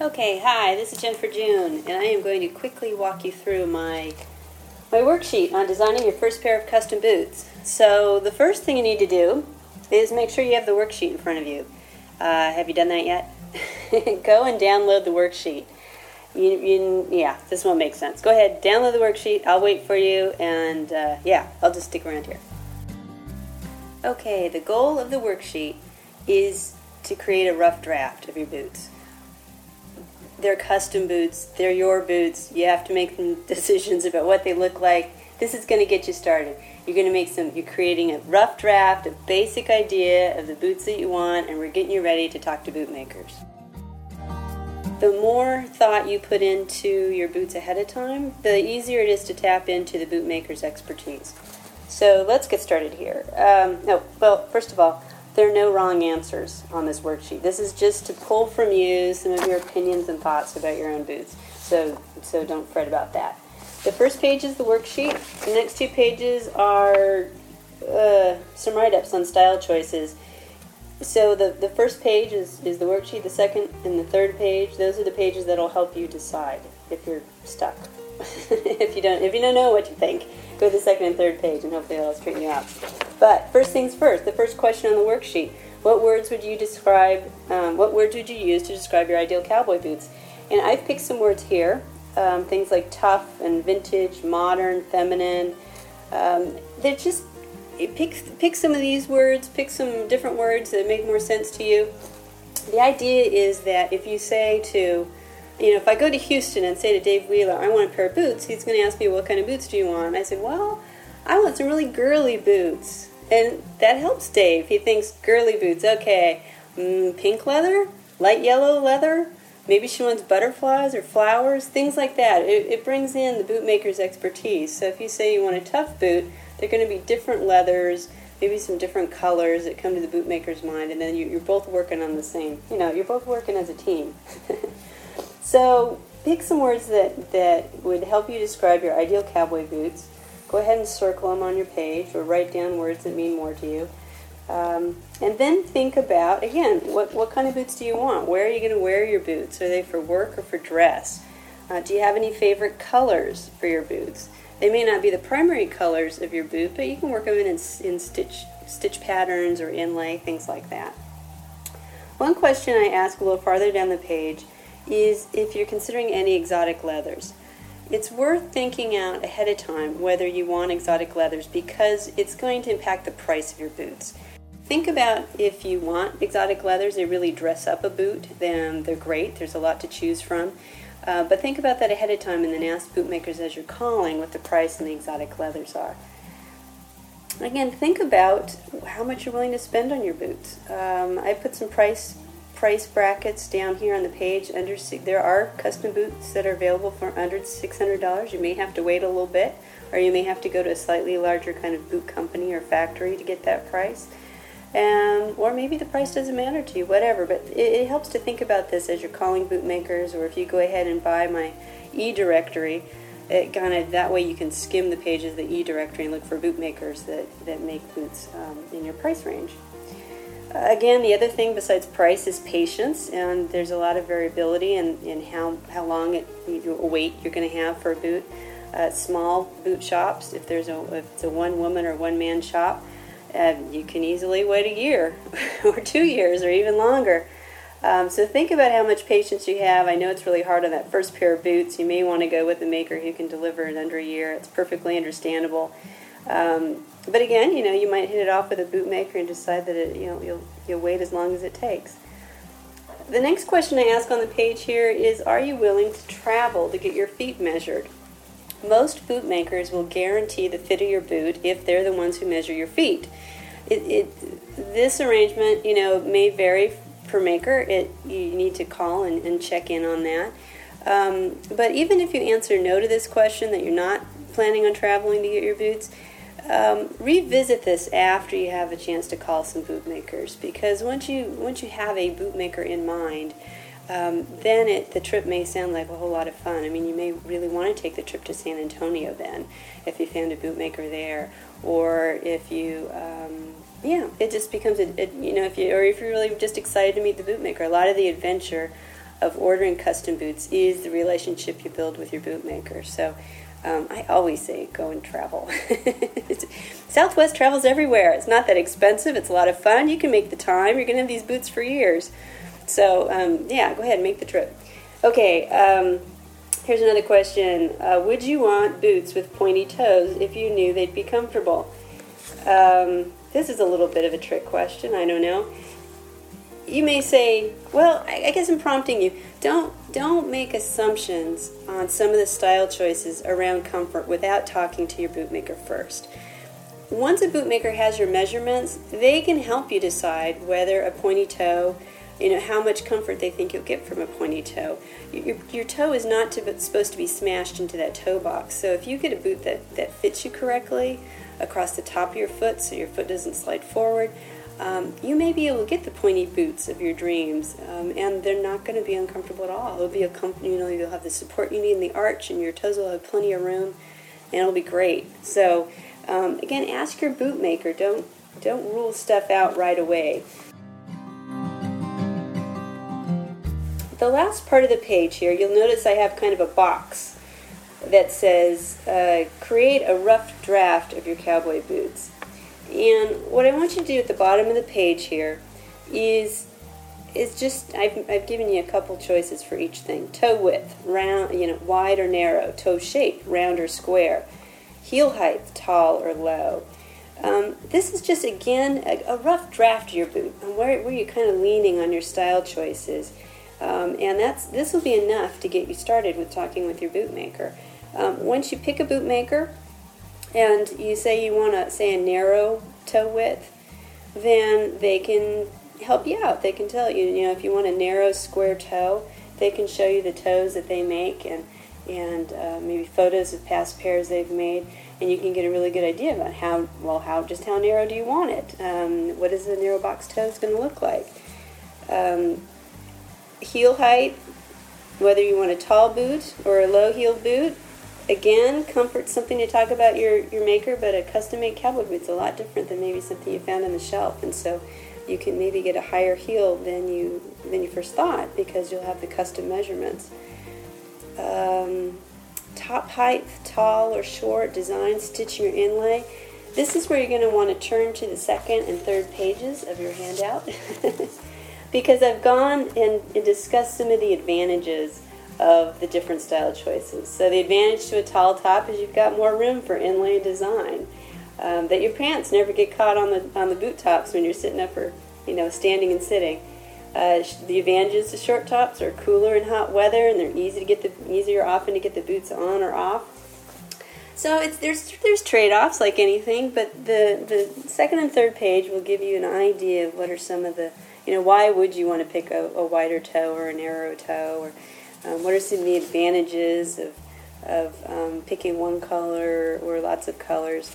Okay, hi, this is Jennifer June, and I am going to quickly walk you through my worksheet on designing your first pair of custom boots. So the first thing you need to do is make sure you have the worksheet in front of you. Have you done that yet? Go and download the worksheet. Yeah, this won't make sense. Go ahead, download the worksheet. I'll wait for you, and I'll just stick around here. Okay, the goal of the worksheet is to create a rough draft of your boots. They're custom boots. They're your boots. You have to make some decisions about what they look like. This is going to get you started. You're creating a rough draft, a basic idea of the boots that you want, and we're getting you ready to talk to boot makers. The more thought you put into your boots ahead of time, the easier it is to tap into the boot maker's expertise. So let's get started here. First of all, there are no wrong answers on this worksheet. This is just to pull from you some of your opinions and thoughts about your own boots. So don't fret about that. The first page is the worksheet. The next two pages are some write-ups on style choices. So the first page is the worksheet. The second and the third page, those are the pages that will help you decide if you're stuck. If you don't know what you think, go to the second and third page and hopefully that'll straighten you out. But first things first, the first question on the worksheet: what words would you use to describe your ideal cowboy boots? And I've picked some words here, things like tough and vintage, modern, feminine. Pick some of these words, pick some different words that make more sense to you. The idea is that if you say to, if I go to Houston and say to Dave Wheeler, I want a pair of boots, he's going to ask me, what kind of boots do you want? And I said, well, I want some really girly boots. And that helps Dave. He thinks girly boots, okay, pink leather, light yellow leather, maybe she wants butterflies or flowers, things like that. It brings in the bootmaker's expertise. So if you say you want a tough boot, they're going to be different leathers, maybe some different colors that come to the bootmaker's mind, and then you're both working on the same, you're both working as a team. So pick some words that would help you describe your ideal cowboy boots. Go ahead and circle them on your page or write down words that mean more to you. And then think about, again, what kind of boots do you want? Where are you going to wear your boots? Are they for work or for dress? Do you have any favorite colors for your boots? They may not be the primary colors of your boot, but you can work them in stitch patterns or inlay, things like that. One question I ask a little farther down the page is if you're considering any exotic leathers. It's worth thinking out ahead of time whether you want exotic leathers because it's going to impact the price of your boots. Think about if you want exotic leathers, they really dress up a boot, then they're great. There's a lot to choose from. But think about that ahead of time and then ask bootmakers as you're calling what the price and the exotic leathers are. Again, think about how much you're willing to spend on your boots. I put some price brackets down here on the page. There are custom boots that are available for under $600. You may have to wait a little bit, or you may have to go to a slightly larger kind of boot company or factory to get that price. Or maybe the price doesn't matter to you, whatever. But it helps to think about this as you're calling bootmakers, or if you go ahead and buy my e-directory, that way you can skim the pages of the e-directory and look for bootmakers that make boots in your price range. Again, the other thing besides price is patience, and there's a lot of variability in how long a wait you're going to have for a boot. Small boot shops, if it's a one-woman or one-man shop, you can easily wait a year or 2 years or even longer. So think about how much patience you have. I know it's really hard on that first pair of boots. You may want to go with a maker who can deliver in under a year. It's perfectly understandable. But again, you might hit it off with a bootmaker and decide that you'll wait as long as it takes. The next question I ask on the page here is, are you willing to travel to get your feet measured? Most bootmakers will guarantee the fit of your boot if they're the ones who measure your feet. This arrangement, may vary per maker. You need to call and check in on that. But even if you answer no to this question, that you're not planning on traveling to get your boots, revisit this after you have a chance to call some bootmakers, because once you have a bootmaker in mind, then the trip may sound like a whole lot of fun. I mean, you may really want to take the trip to San Antonio then, if you found a bootmaker there, or if you, it just becomes if you're really just excited to meet the bootmaker. A lot of the adventure of ordering custom boots is the relationship you build with your bootmaker. So I always say go and travel. Southwest travels everywhere. It's not that expensive. It's a lot of fun. You can make the time. You're going to have these boots for years. So, yeah, go ahead and make the trip. Okay, here's another question. Would you want boots with pointy toes if you knew they'd be comfortable? This is a little bit of a trick question. I don't know. You may say, well, I guess I'm prompting you. Don't make assumptions on some of the style choices around comfort without talking to your bootmaker first. Once a bootmaker has your measurements, they can help you decide whether a pointy toe, how much comfort they think you'll get from a pointy toe. Your toe is not supposed to be smashed into that toe box. So if you get a boot that fits you correctly across the top of your foot so your foot doesn't slide forward, you may be able to get the pointy boots of your dreams, and they're not going to be uncomfortable at all. It'll be you'll have the support you need in the arch, and your toes will have plenty of room, and it'll be great. So, again, ask your bootmaker. Don't rule stuff out right away. The last part of the page here, you'll notice I have kind of a box that says, create a rough draft of your cowboy boots. And what I want you to do at the bottom of the page here is just, I've given you a couple choices for each thing. Toe width, round, wide or narrow. Toe shape, round or square. Heel height, tall or low. This is just, again, a rough draft of your boot, and where you're kind of leaning on your style choices. And this will be enough to get you started with talking with your bootmaker. Once you pick a bootmaker, and you say you want a narrow toe width, then they can help you out. They can tell you, if you want a narrow square toe, they can show you the toes that they make and maybe photos of past pairs they've made, and you can get a really good idea about how narrow do you want it. What is the narrow box toes going to look like? Heel height, whether you want a tall boot or a low heel boot. Again, comfort's something to talk about your maker, but a custom-made cowboy boot's a lot different than maybe something you found on the shelf, and so you can maybe get a higher heel than you first thought because you'll have the custom measurements. Top height, tall or short, design, stitching or inlay. This is where you're going to want to turn to the second and third pages of your handout because I've gone and discussed some of the advantages of the different style choices. So the advantage to a tall top is you've got more room for inlay design. That your pants never get caught on the boot tops when you're sitting up or standing and sitting. The advantages to short tops are cooler in hot weather, and they're easier often to get the boots on or off. So there's trade-offs like anything, but the second and third page will give you an idea of what are some of the why would you want to pick a wider toe or a narrow toe, or what are some of the advantages of picking one color or lots of colors.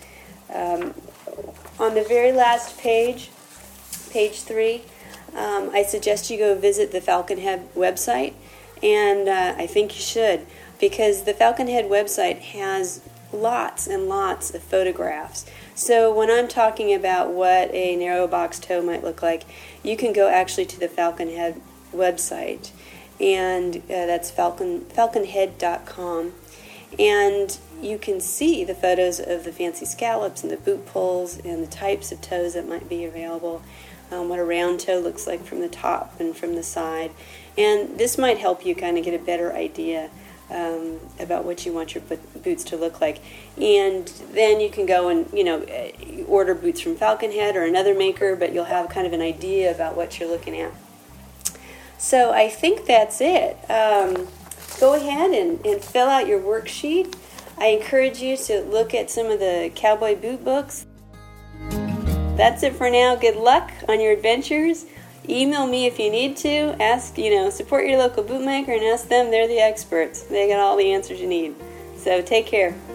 On the very last page 3, I suggest you go visit the Falcon Head website, and I think you should, because the Falcon Head website has lots and lots of photographs. So when I'm talking about what a narrow box toe might look like, you can go actually to the Falcon Head website, and that's falconhead.com, and you can see the photos of the fancy scallops and the boot pulls and the types of toes that might be available, what a round toe looks like from the top and from the side, and this might help you kind of get a better idea about what you want your boots to look like. And then you can go and order boots from Falcon Head or another maker, but you'll have kind of an idea about what you're looking at. So I think that's it. Go ahead and fill out your worksheet. I encourage you to look at some of the cowboy boot books. That's it for now. Good luck on your adventures. Email me if you need to. Ask, support your local bootmaker and ask them. They're the experts. They got all the answers you need. So take care.